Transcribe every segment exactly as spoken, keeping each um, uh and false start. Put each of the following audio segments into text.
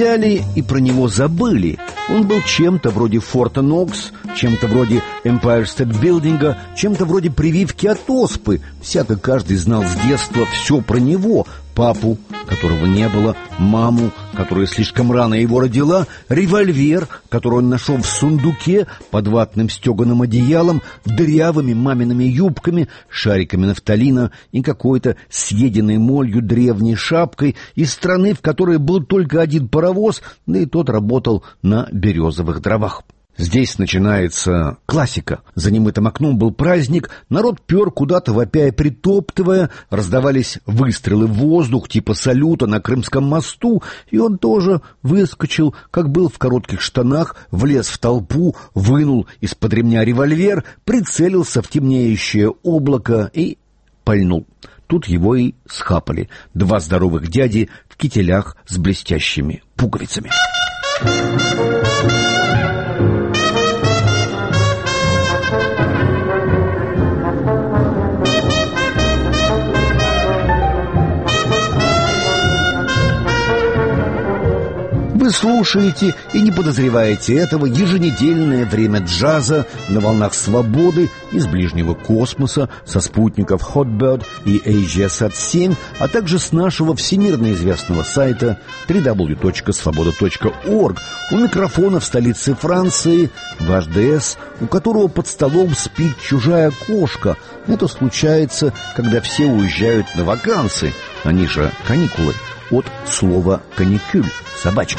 взяли и про него забыли. Он был чем-то вроде Форта Нокс, чем-то вроде Empire State Building, чем-то вроде прививки от оспы. Всяко каждый знал с детства все про него. Папу, которого не было, маму, которая слишком рано его родила, револьвер, который он нашел в сундуке под ватным стеганым одеялом, дырявыми мамиными юбками, шариками нафталина и какой-то съеденной молью древней шапкой из страны, в которой был только один паровоз, да и тот работал на березовых дровах. Здесь начинается классика. За немытым окном был праздник, народ пер куда-то, вопя и притоптывая, раздавались выстрелы в воздух типа салюта на Крымском мосту, и он тоже выскочил, как был в коротких штанах, влез в толпу, вынул из-под ремня револьвер, прицелился в темнеющее облако и пальнул. Тут его и схапали два здоровых дяди в кителях с блестящими пуговицами. Вы слушаете и не подозреваете этого еженедельное время джаза на волнах свободы из ближнего космоса со спутников Hotbird и AsiaSat семь, а также с нашего всемирно известного сайта дабл ю дабл ю дабл ю точка свобода точка орг. У микрофона в столице Франции ваш ДС, у которого под столом спит чужая кошка. Это случается, когда все уезжают на вакансы, они же каникулы, от слова «каникюль» — собачки.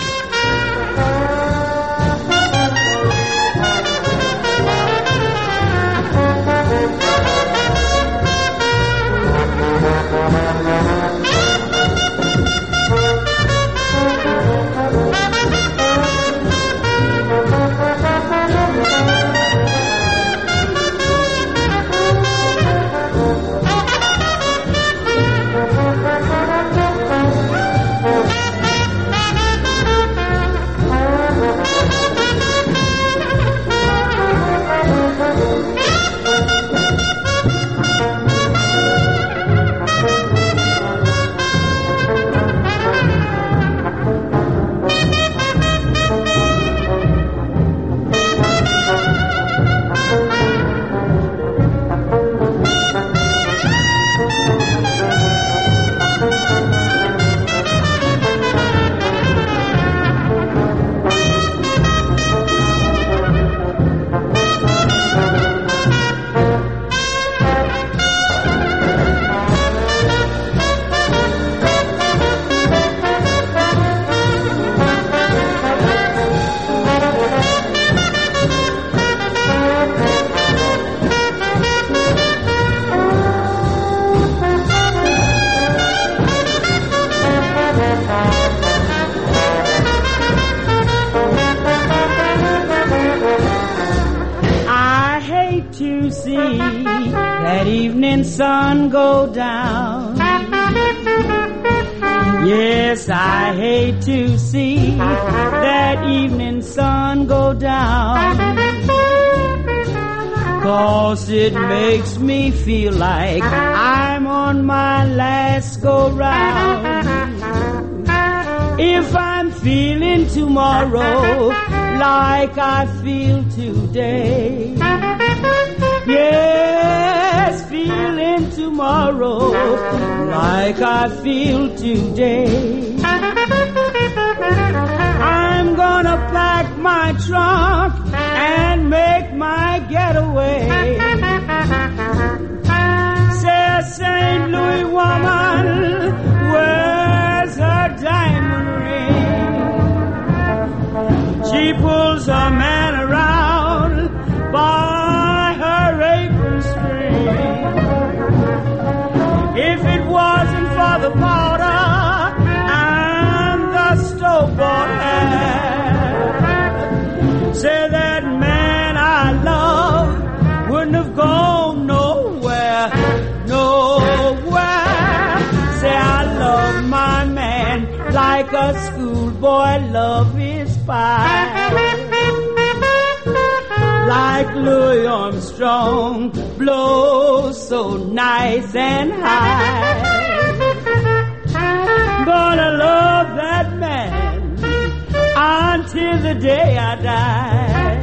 Sun go down. Yes, I hate to see that evening sun go down, 'cause it makes me feel like I'm on my last go round. If I'm feeling tomorrow like I feel today, yes, feeling tomorrow like I feel today, I'm gonna pack my trunk and make my getaway. Say a Saint Louis woman, where's her diamond ring? She pulls a man around by her apron string. If it wasn't for the powder and the store-bought hat, say that man I love wouldn't have gone nowhere, nowhere. Say I love my man like a schoolboy love his pie. Like Louis Armstrong, blow so nice and high. Gonna love that man till the day I die.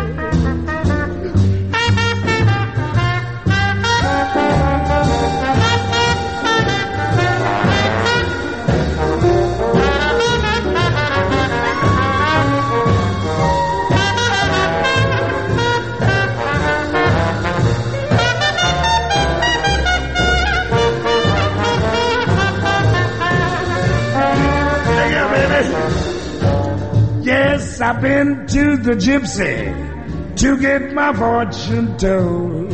Yes, I've been to the gypsy to get my fortune told.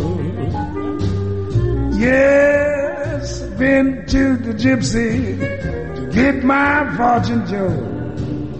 Yes, I've been to the gypsy to get my fortune told.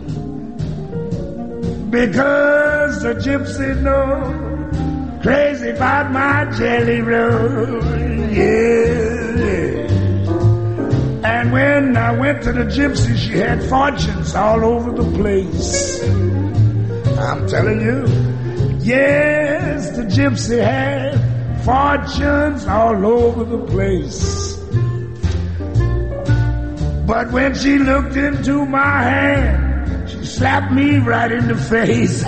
Because the gypsy knows crazy about my jelly roll. Yeah. And when I went to the gypsy, she had fortunes all over the place. I'm telling you, yes, the gypsy had fortunes all over the place. But when she looked into my hand, she slapped me right in the face.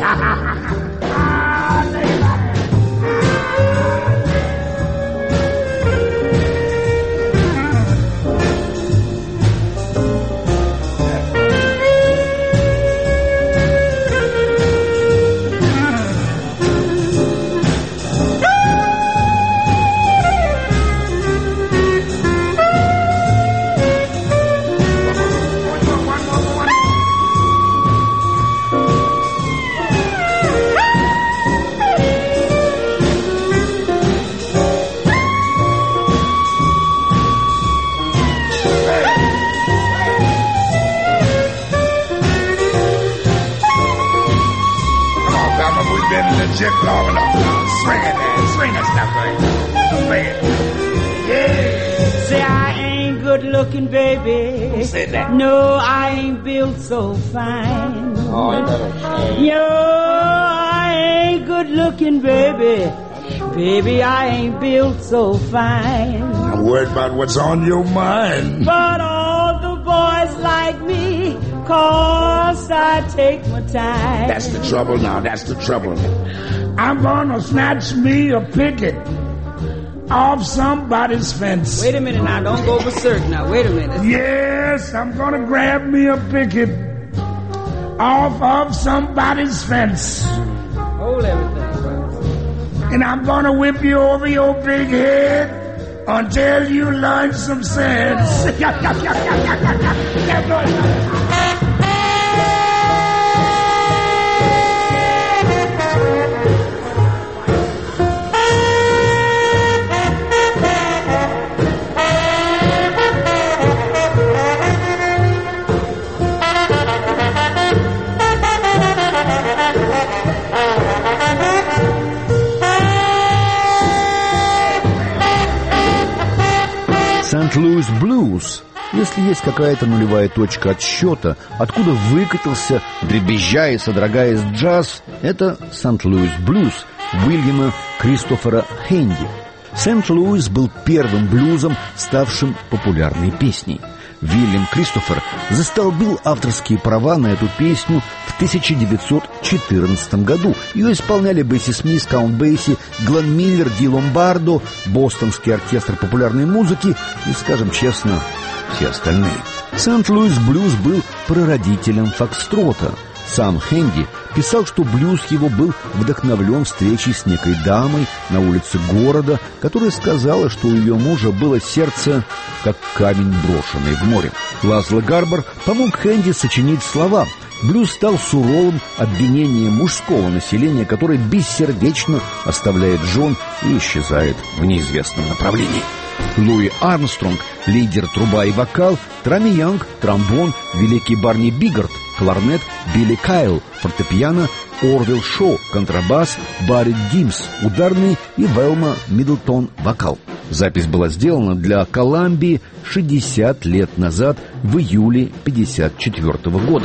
Long enough. Swing it, man. Swing that stuff, man. Swing it. Yeah. Say I ain't good looking, baby. Who said that? No, I ain't built so fine. Oh, you better shave. Yo, I ain't good looking, baby. Baby, I ain't built so fine. I'm worried about what's on your mind. But all the boys like me, cause I take my time. That's the trouble now. That's the trouble. I'm gonna snatch me a picket off somebody's fence. Wait a minute now, don't go berserk now. Wait a minute. Yes, I'm gonna grab me a picket off of somebody's fence. Hold everything, bro. And I'm gonna whip you over your big head until you learn some sense. Сент-Луис Блюз. Если есть какая-то нулевая точка отсчета, откуда выкатился, дребезжа и содрогаясь джаз, это Сент-Луис Блюз Уильяма Кристофера Хенди. Сент-Луис был первым блюзом, ставшим популярной песней. Уильям Кристофер застолбил авторские права на эту песню в тысяча девятьсот четырнадцатом году. Ее исполняли Бесси Смит, Каунт Бейси, Глен Миллер, Ди Ломбардо, Бостонский оркестр популярной музыки и, скажем честно, все остальные. Сент-Луис Блюз был прародителем фокстрота. Сам Хенди писал, что блюз его был вдохновлен встречей с некой дамой на улице города, которая сказала, что у ее мужа было сердце, как камень, брошенный в море. Лазло Гарбер помог Хенди сочинить слова. Блюз стал суровым обвинением мужского населения, которое бессердечно оставляет жен и исчезает в неизвестном направлении. Луи Армстронг, лидер, труба и вокал, Трами Янг, тромбон, великий Барни Биггард, кларнет, Билли Кайл, фортепиано, Орвилл Шоу, контрабас, Барри Гимс, ударный и Велма Миддлтон, вокал. Запись была сделана для Колумбии шестьдесят лет назад, в июле пятьдесят четвёртого года.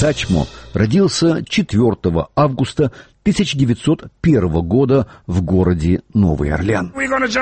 Сачмо родился четвёртого августа тысяча девятьсот первого года в городе Новый Орлеан.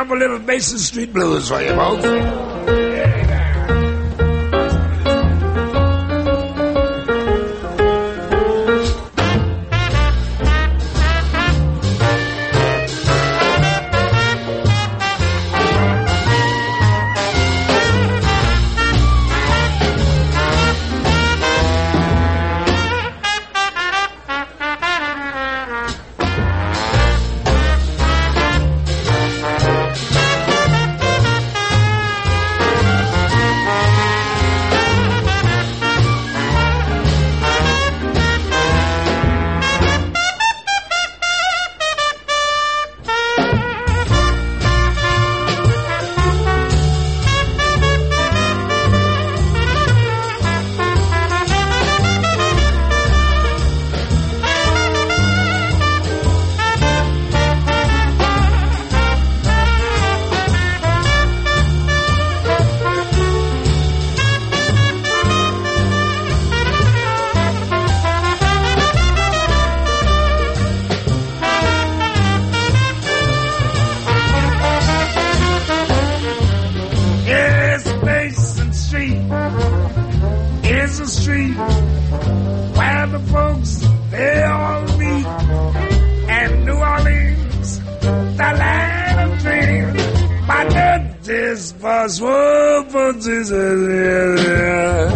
Is a street where the folks they all meet, and New Orleans, the land of dreams. My dirty's was for Jesus, yeah,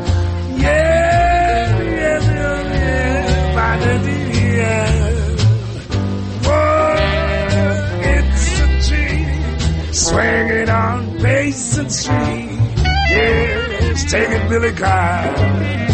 yeah, yeah, yeah, my dirty, yeah. Whoa, it's a tree swinging on Basin Street. Yes, take it, Billy Kyle.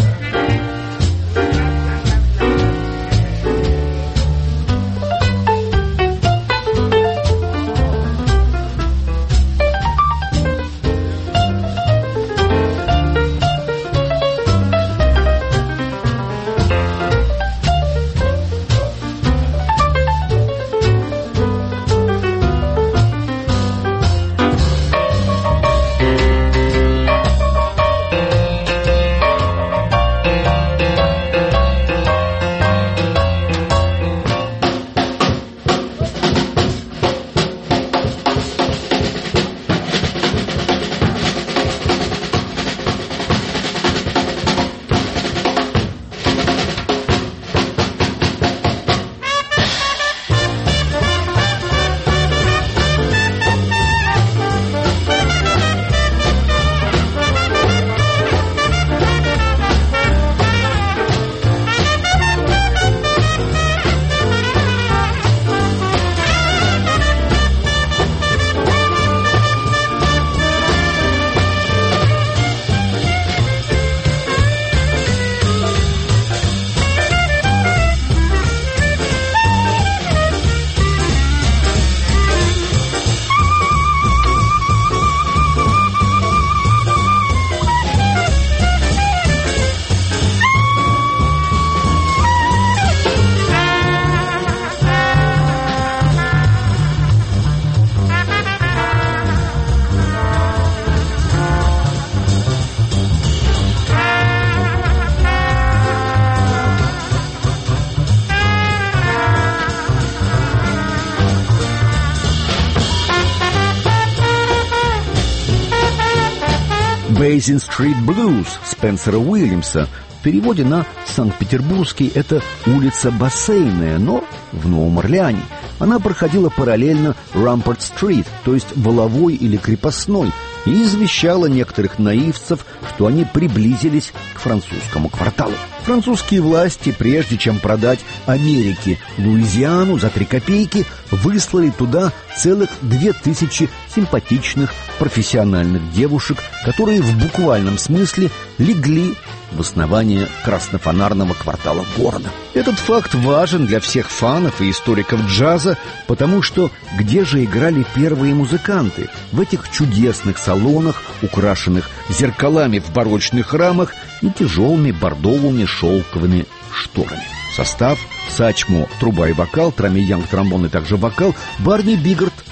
Basin Street Blues Спенсера Уильямса. В переводе на санкт-петербургский это улица Бассейная, но в Новом Орлеане. Она проходила параллельно Рампарт-стрит, то есть Воловой или Крепостной, и извещала некоторых наивцев, что они приблизились к французскому кварталу. Французские власти, прежде чем продать Америке Луизиану за три копейки, выслали туда целых две тысячи симпатичных профессиональных девушек, которые в буквальном смысле легли в основание краснофонарного квартала города. Этот факт важен для всех фанов и историков джаза, потому что где же играли первые музыканты? В этих чудесных салонах, украшенных зеркалами в барочных рамах и тяжелыми бордовыми шелковыми шторами. Состав: Сачмо — труба и вокал, Трамми Янг — тромбон и также вокал, Барни Биггард —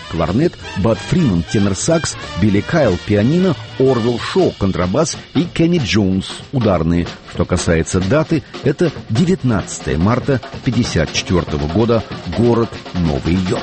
кларнет, Бад Фриман — тенор-сакс, Билли Кайл — пианино, Орвилл Шоу — контрабас и Кенни Джонс — ударные. Что касается даты, это девятнадцатое марта пятьдесят четвёртого года, город Новый Йорк.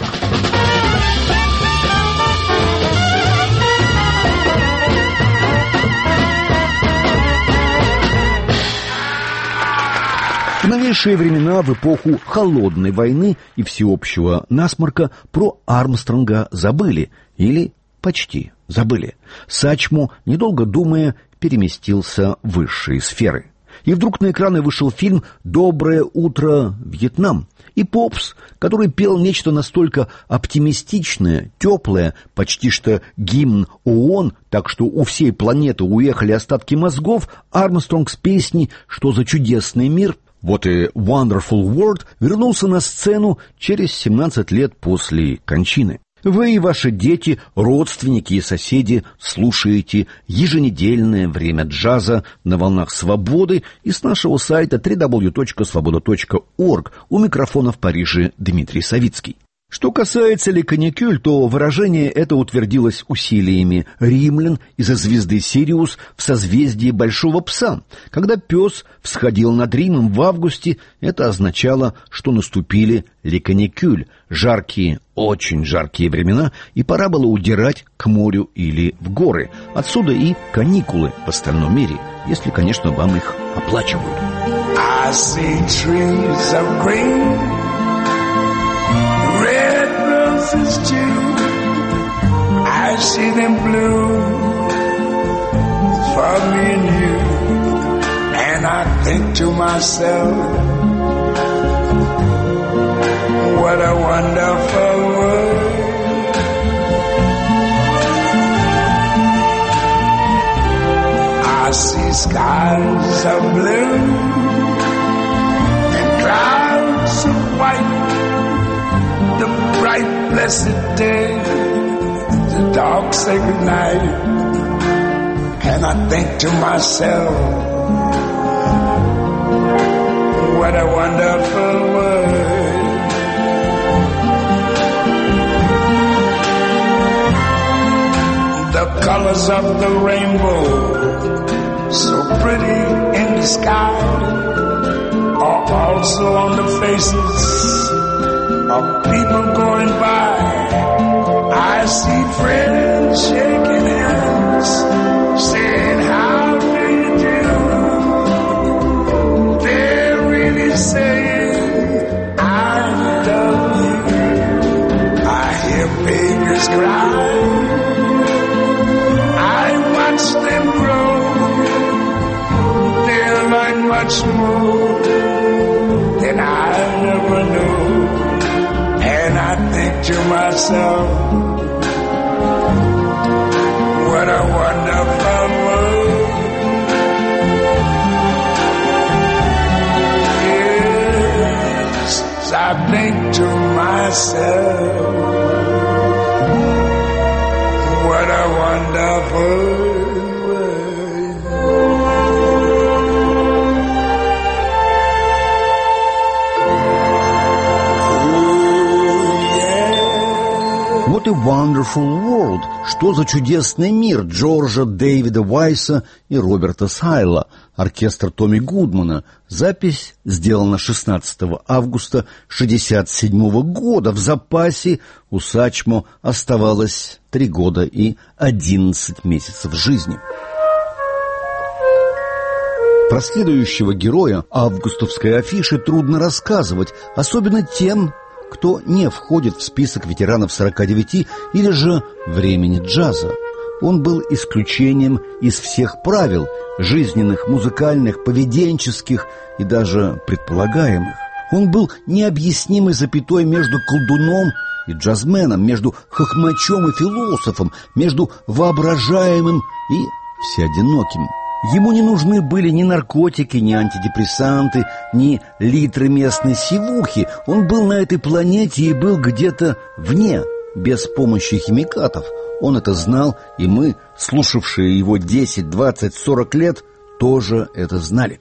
В новейшие времена, в эпоху холодной войны и всеобщего насморка, про Армстронга забыли, или почти забыли. Сачмо, недолго думая, переместился в высшие сферы. И вдруг на экраны вышел фильм «Доброе утро, Вьетнам». И Попс, который пел нечто настолько оптимистичное, теплое, почти что гимн ООН, так что у всей планеты уехали остатки мозгов, Армстронг с песней «Что за чудесный мир». Вот и Wonderful World вернулся на сцену через семнадцать лет после кончины. Вы и ваши дети, родственники и соседи слушаете еженедельное время джаза на волнах свободы и с нашего сайта дабл ю дабл ю дабл ю точка свобода точка орг. У микрофона в Париже Дмитрий Савицкий. Что касается Le Canicule, то выражение это утвердилось усилиями римлян из-за звезды Сириус в созвездии Большого Пса. Когда пес всходил над Римом в августе, это означало, что наступили Le Canicule, жаркие, очень жаркие времена, и пора было удирать к морю или в горы. Отсюда и каникулы в остальном мире, если, конечно, вам их оплачивают. I see trees of green, red roses too. I see them bloom for me and you. And I think to myself, what a wonderful world. I see skies of blue and clouds of white, the bright blessed day, the dark sacred night. And I think to myself, what a wonderful world. The colors of the rainbow, so pretty in the sky, are also on the faces of people going by. I see friends shaking hands, saying, how do you do? They're really saying, I love you. I hear babies cry, I watch them grow. They'll learn much more than I never knew. And I think to myself, what a wonderful world. Yes, I think to myself, what a wonderful world. Вот и Wonderful World, что за чудесный мир Джорджа Дэвида Уайса и Роберта Сайла, оркестр Томми Гудмана. Запись сделана шестнадцатого августа шестьдесят седьмого года. В запасе у Сачмо оставалось три года и одиннадцать месяцев жизни. Про следующего героя августовской афиши трудно рассказывать, особенно тем, кто не входит в список ветеранов сорока девяти или же времени джаза. Он был исключением из всех правил, жизненных, музыкальных, поведенческих и даже предполагаемых. Он был необъяснимой запятой между колдуном и джазменом, между хохмачом и философом, между воображаемым и всеодиноким. Ему не нужны были ни наркотики, ни антидепрессанты, ни литры местной сивухи. Он был на этой планете и был где-то вне, без помощи химикатов. Он это знал, и мы, слушавшие его десять, двадцать, сорок лет, тоже это знали.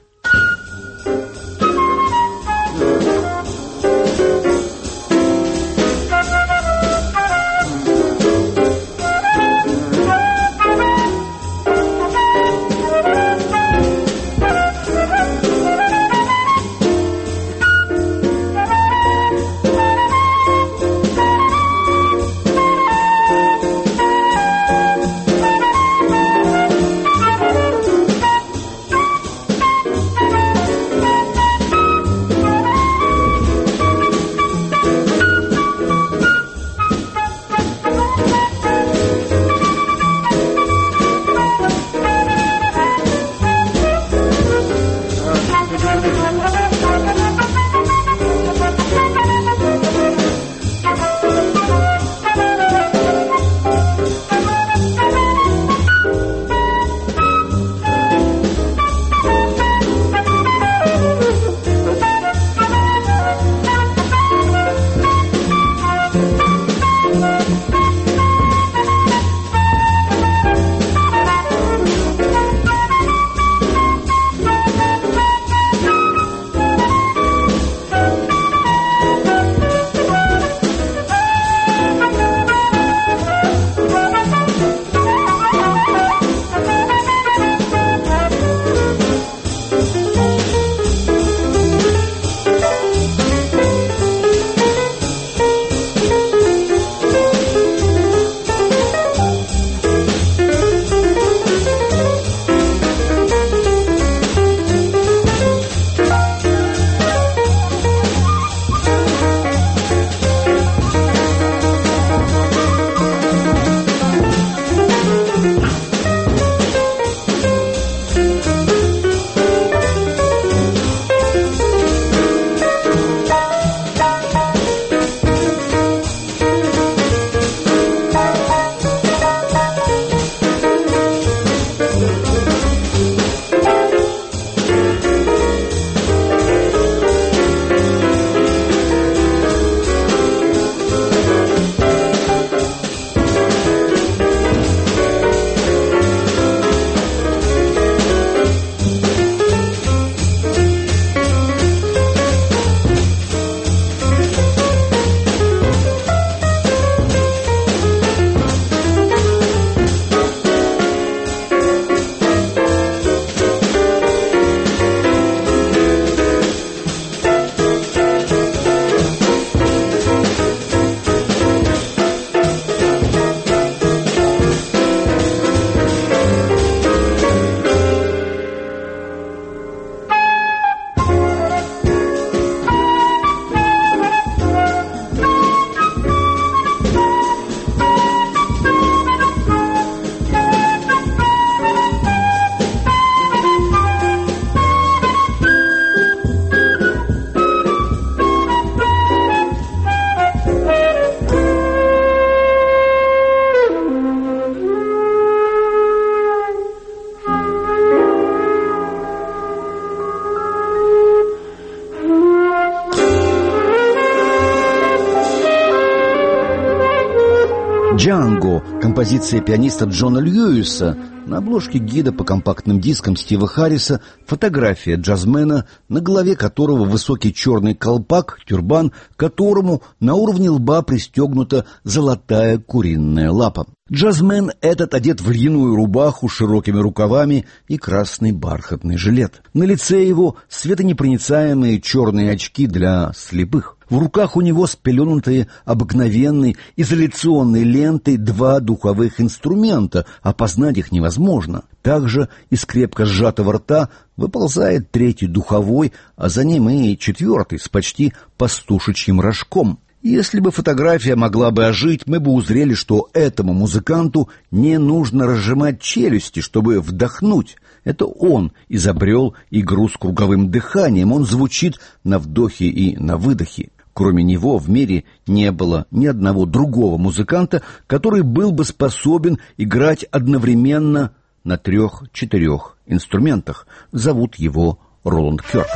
«Джанго» — композиция пианиста Джона Льюиса. На обложке гида по компактным дискам Стива Харриса фотография джазмена, на голове которого высокий черный колпак, тюрбан, к которому на уровне лба пристегнута золотая куриная лапа. Джазмен этот одет в льняную рубаху с широкими рукавами и красный бархатный жилет. На лице его светонепроницаемые черные очки для слепых. В руках у него спеленутые обыкновенной изоляционной лентой два духовых инструмента, опознать их невозможно. Также из крепко сжатого рта выползает третий духовой, а за ним и четвертый с почти пастушечьим рожком. Если бы фотография могла бы ожить, мы бы узрели, что этому музыканту не нужно разжимать челюсти, чтобы вдохнуть. Это он изобрел игру с круговым дыханием, он звучит на вдохе и на выдохе. Кроме него в мире не было ни одного другого музыканта, который был бы способен играть одновременно на трех-четырех инструментах. Зовут его Роланд Кёрк.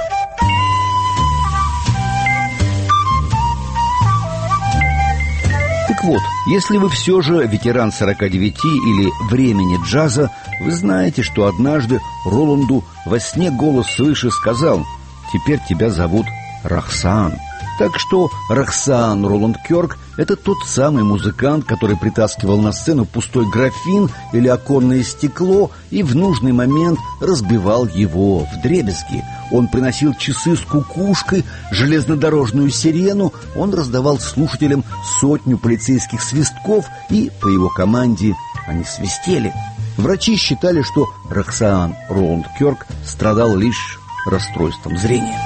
Так вот, если вы все же ветеран сорока девяти или времени джаза, вы знаете, что однажды Роланду во сне голос свыше сказал: «Теперь тебя зовут Рохсан». Так что Рохсан Роланд Кёрк — это тот самый музыкант, который притаскивал на сцену пустой графин или оконное стекло и в нужный момент разбивал его вдребезги. Он приносил часы с кукушкой, железнодорожную сирену, он раздавал слушателям сотню полицейских свистков, и по его команде они свистели. Врачи считали, что Рохсан Роланд Кёрк страдал лишь расстройством зрения.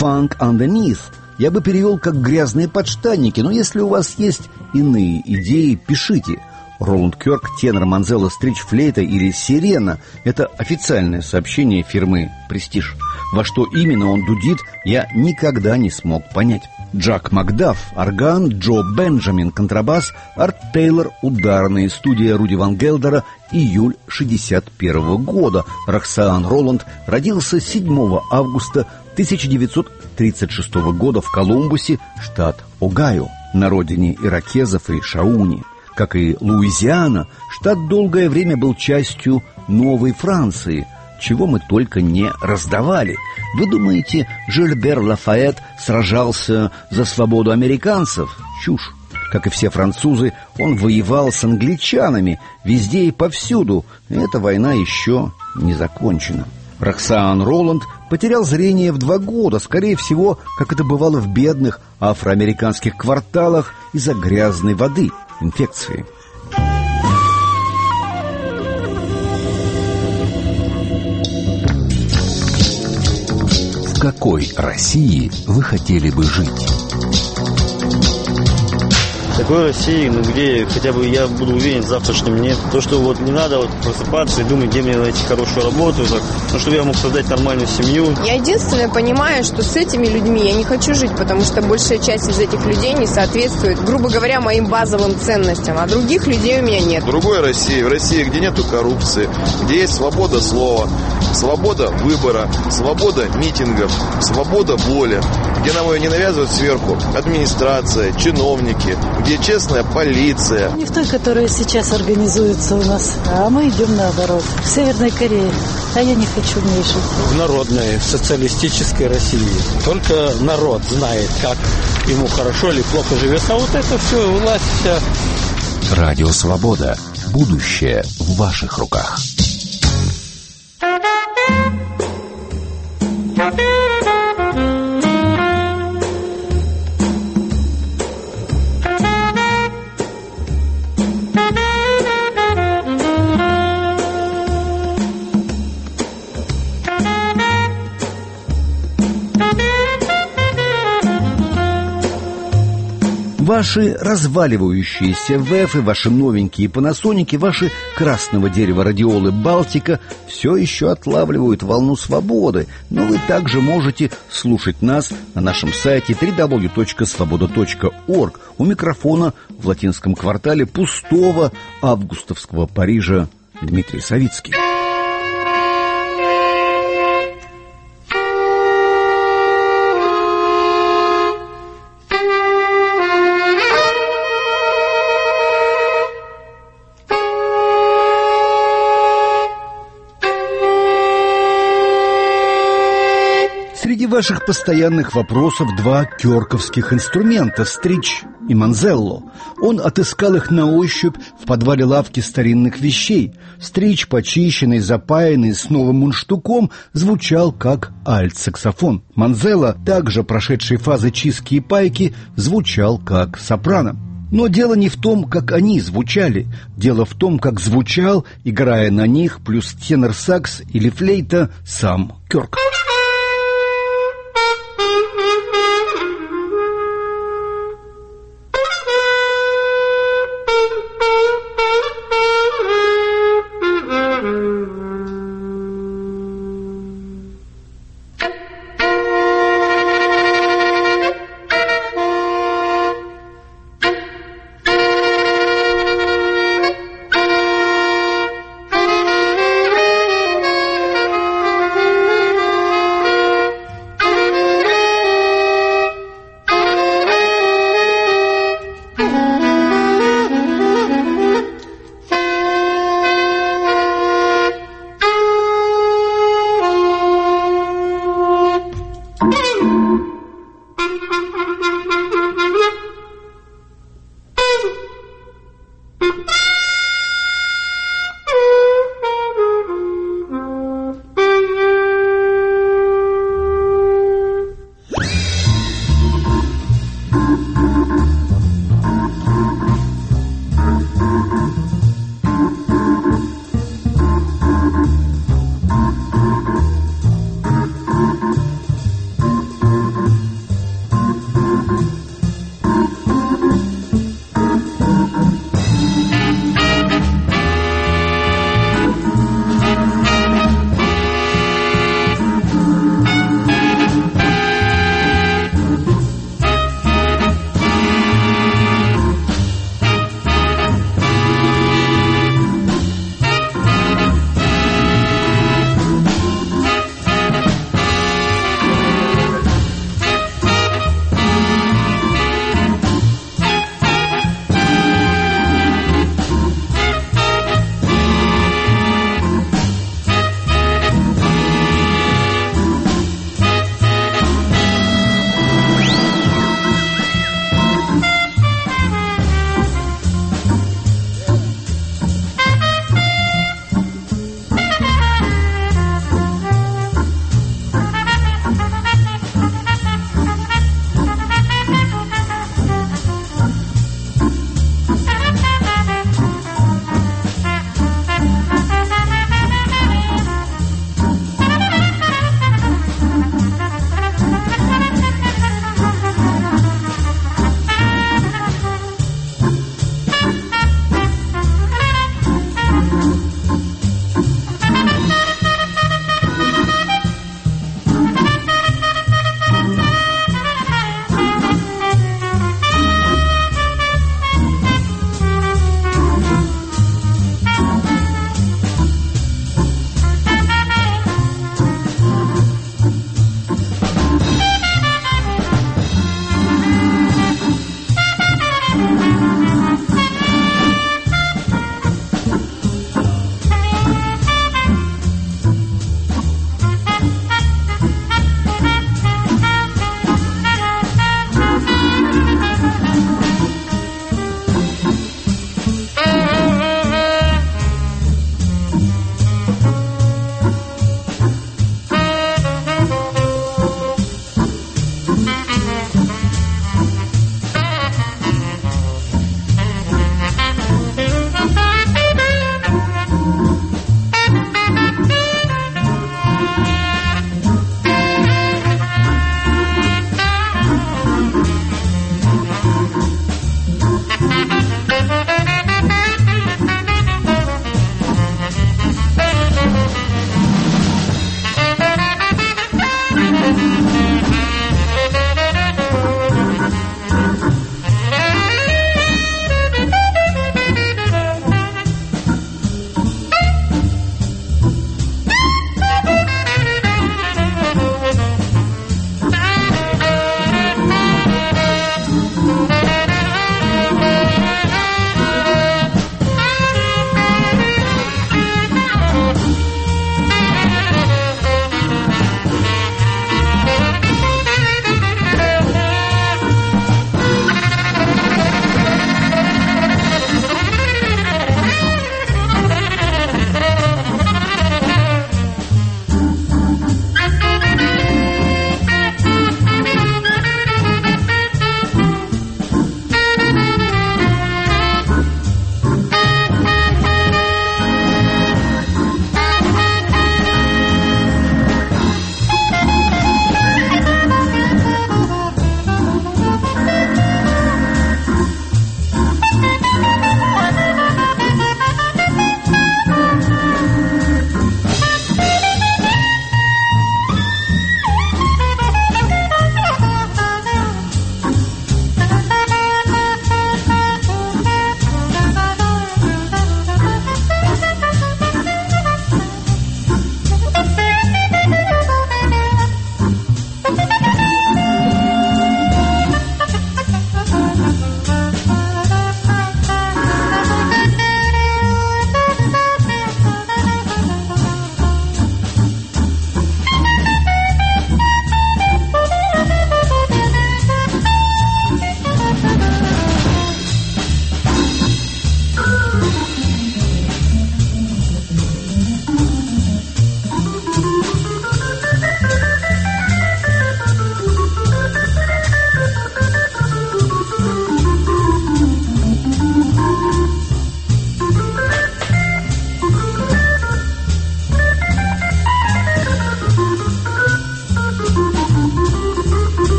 «funk underneath» я бы перевел как «грязные подштанники», но если у вас есть иные идеи, пишите. Роланд Кёрк, тенор, Манзелло, стрич, флейта или сирена – это официальное сообщение фирмы «Престиж». Во что именно он дудит, я никогда не смог понять. Джак Макдаф – орган, Джо Бенджамин – контрабас, Арт Тейлор – ударные, студия Руди Ван Гелдера, июль шестьдесят первого года. Роксаан Роланд родился седьмого августа тысяча девятьсот тридцать шестого года в Колумбусе, штат Огайо, на родине иракезов и шауни. Как и Луизиана, штат долгое время был частью Новой Франции, чего мы только не раздавали. Вы думаете, Жильбер Лафайет сражался за свободу американцев? Чушь. Как и все французы, он воевал с англичанами везде и повсюду. Эта война еще не закончена. Роксаан Роланд потерял зрение в два года, скорее всего, как это бывало в бедных афроамериканских кварталах из-за грязной воды, инфекции. В какой России вы хотели бы жить? Такой России, ну где хотя бы я буду уверен в завтрашнем дне. То, что вот не надо вот просыпаться и думать, где мне найти хорошую работу, так, ну, чтобы я мог создать нормальную семью. Я единственное понимаю, что с этими людьми я не хочу жить, потому что большая часть из этих людей не соответствует, грубо говоря, моим базовым ценностям, а других людей у меня нет. В другой России, в России, где нету коррупции, где есть свобода слова, свобода выбора, свобода митингов, свобода воли, где нам ее не навязывают сверху администрация, чиновники, где честная полиция. Не в той, которая сейчас организуется у нас, а мы идем наоборот. В Северной Корее. А я не хочу в ней жить. В народной, социалистической России. Только народ знает, как ему хорошо или плохо живется. А вот это все, власть вся. Радио Свобода. Будущее в ваших руках. Ваши разваливающиеся ВЭФы, ваши новенькие панасоники, ваши красного дерева радиолы Балтика все еще отлавливают волну свободы, но вы также можете слушать нас на нашем сайте дабл ю дабл ю дабл ю точка свобода точка орг. У микрофона в латинском квартале пустого августовского Парижа Дмитрий Савицкий. Среди ваших постоянных вопросов два кёрковских инструмента — стрич и манзелло. Он отыскал их на ощупь в подвале лавки старинных вещей. Стрич, почищенный, запаянный, с новым мундштуком, звучал как альт-саксофон. Манзелло, также прошедший фазы чистки и пайки, звучал как сопрано. Но дело не в том, как они звучали. Дело в том, как звучал, играя на них, плюс тенор-сакс или флейта, сам Кёрк.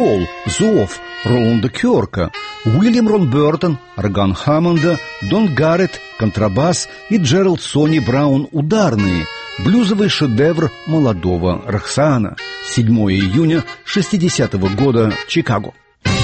Кол, зов Роланда Кёрка, Уильям Рон Бёртон, орган Хаммонда, Дон Гарретт, контрабас и Джеральд Сони Браун ударные. Блюзовый шедевр молодого Рахсаана. седьмого июня шестидесятого года, Чикаго.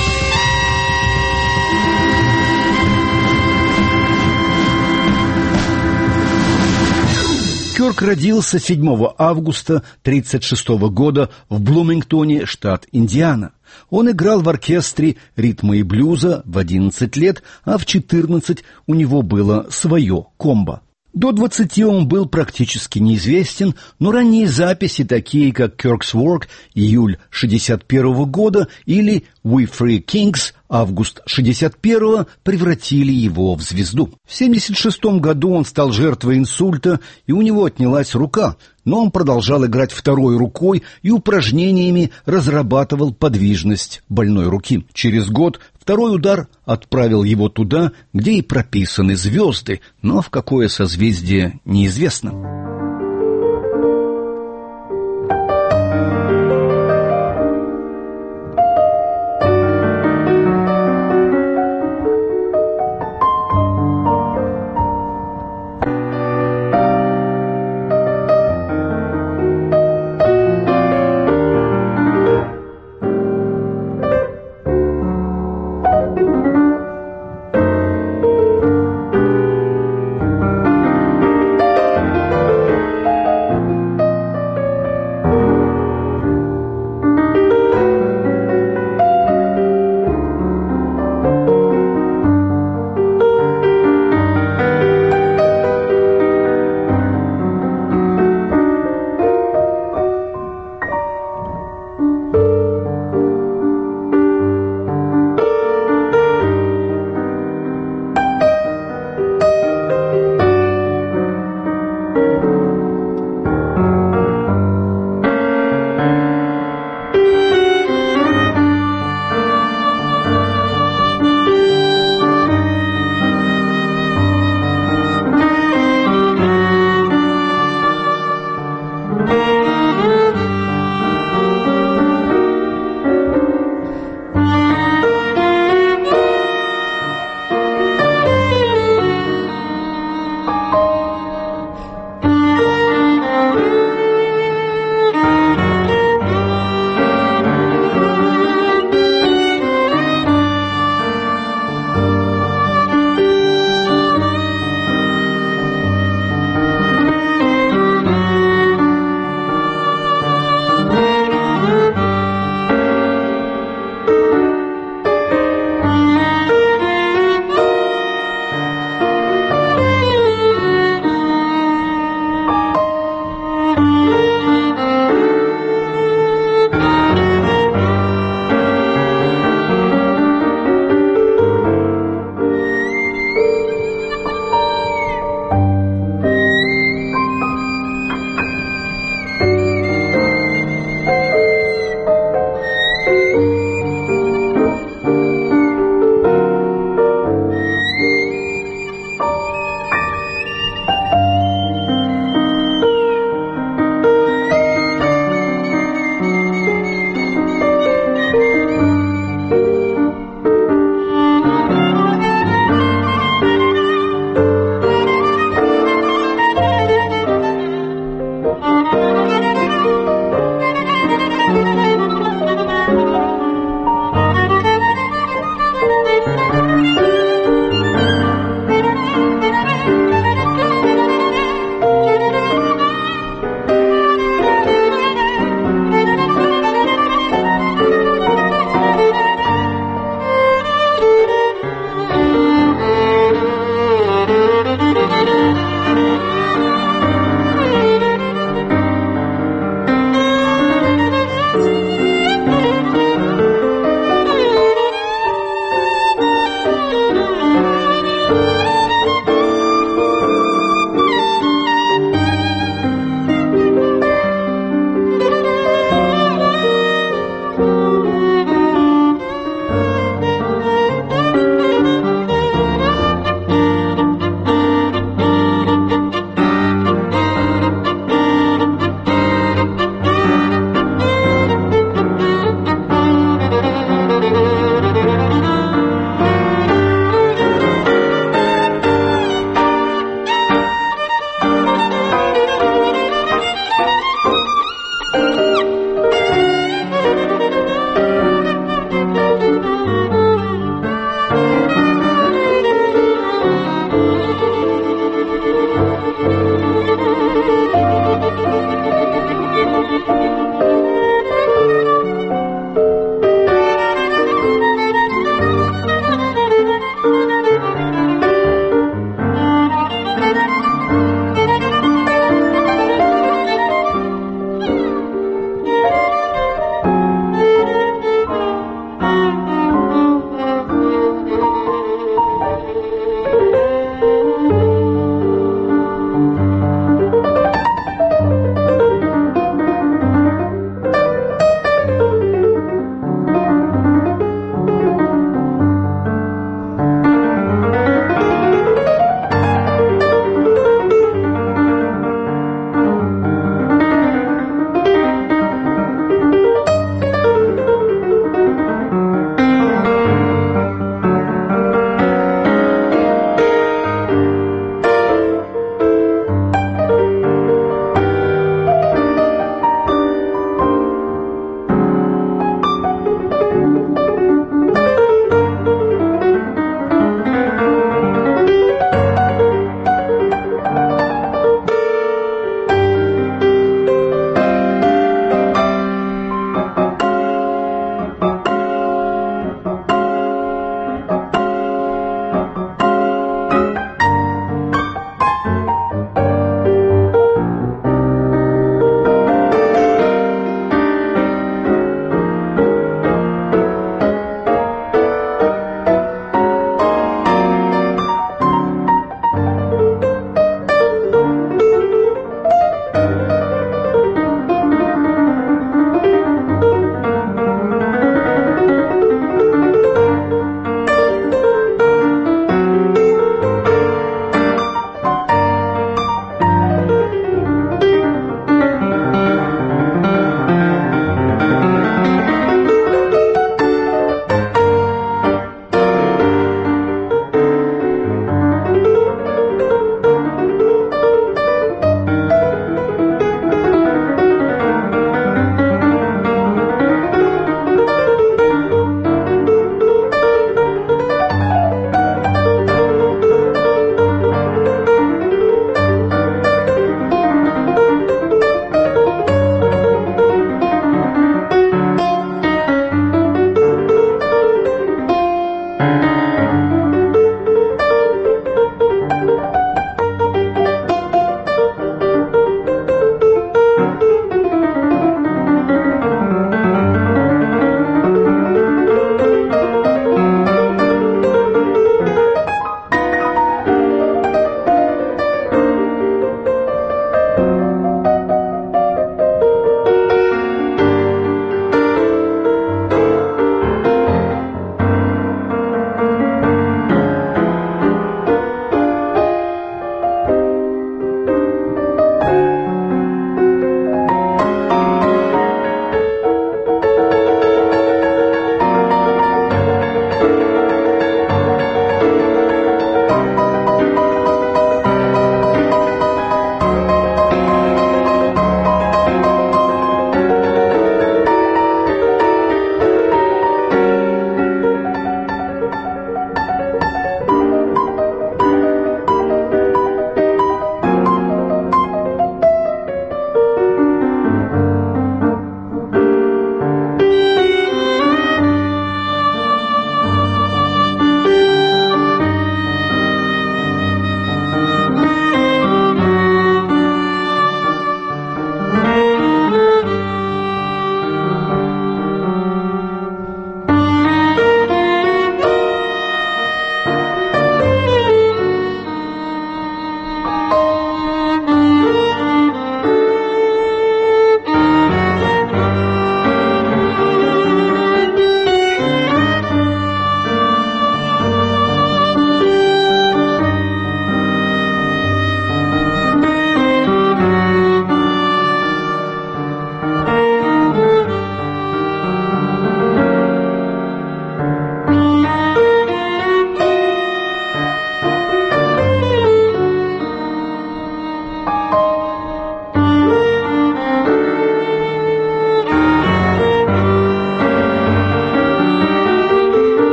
Кёрк родился седьмого августа тридцать шестого года в Блумингтоне, штат Индиана. Он играл в оркестре ритма и блюза в одиннадцать лет, а в четырнадцать у него было свое комбо. До двадцати он был практически неизвестен, но ранние записи, такие как «Kirk's Work» июль шестьдесят первого года или «We Free Kings» август шестьдесят первого, превратили его в звезду. В семьдесят шестом году он стал жертвой инсульта, и у него отнялась рука, но он продолжал играть второй рукой и упражнениями разрабатывал подвижность больной руки. Через год второй удар отправил его туда, где и прописаны звезды, но в какое созвездие неизвестно.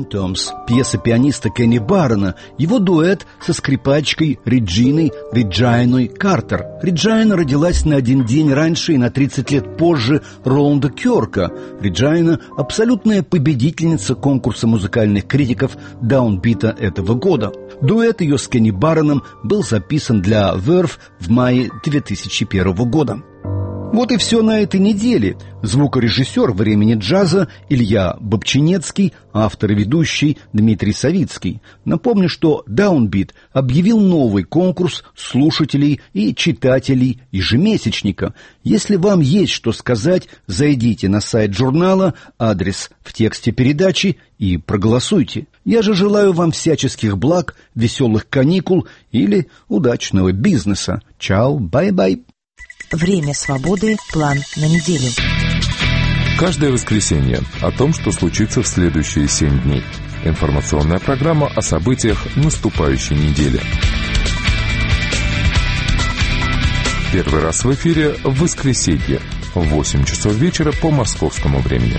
Phantoms, пьеса пианиста Кенни Баррона, его дуэт со скрипачкой Реджиной Реджайной Картер. Реджайна родилась на один день раньше и на тридцать лет позже Роланда Кёрка. Реджайна – абсолютная победительница конкурса музыкальных критиков Даунбита этого года. Дуэт ее с Кенни Барроном был записан для Verve в мае две тысячи первого года. Вот и все на этой неделе. Звукорежиссер «Времени джаза» Илья Бобчинецкий, автор и ведущий Дмитрий Савицкий. Напомню, что Downbeat объявил новый конкурс слушателей и читателей ежемесячника. Если вам есть что сказать, зайдите на сайт журнала, адрес в тексте передачи и проголосуйте. Я же желаю вам всяческих благ, веселых каникул или удачного бизнеса. Чао, бай-бай. Время свободы. План на неделю. Каждое воскресенье о том, что случится в следующие семь дней. Информационная программа о событиях наступающей недели. Первый раз в эфире в воскресенье в восемь часов вечера по московскому времени.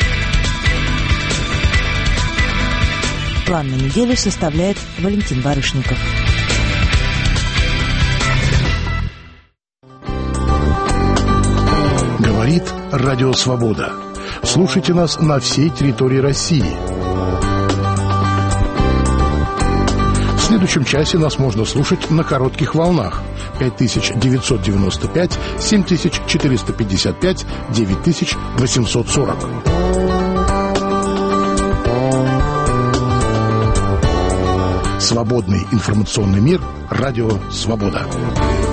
План на неделю составляет Валентин Барышников. Говорит Радио Свобода. Слушайте нас на всей территории России. В следующем часе нас можно слушать на коротких волнах. пять тысяч девятьсот девяносто пять, семь тысяч четыреста пятьдесят пять, девять тысяч восемьсот сорок. Свободный информационный мир. Радио Свобода.